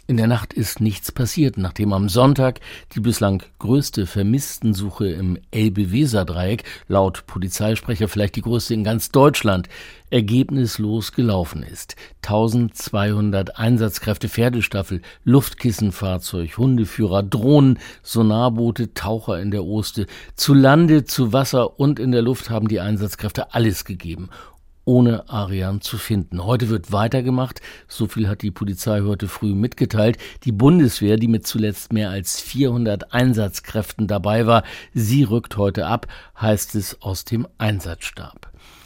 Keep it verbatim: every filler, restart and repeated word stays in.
In der Nacht ist nichts passiert, nachdem am Sonntag die bislang größte Vermisstensuche im Elbe-Weser-Dreieck, laut Polizeisprecher vielleicht die größte in ganz Deutschland, ergebnislos gelaufen ist. eintausendzweihundert Einsatzkräfte, Pferdestaffel, Luftkissenfahrzeug, Hundeführer, Drohnen, Sonarboote, Taucher in der Oste. Zu Lande, zu Wasser und in der Luft haben die Einsatzkräfte alles gegeben, ohne Arian zu finden. Heute wird weitergemacht, so viel hat die Polizei heute früh mitgeteilt. Die Bundeswehr, die mit zuletzt mehr als vierhundert Einsatzkräften dabei war, sie rückt heute ab, heißt es aus dem Einsatzstab.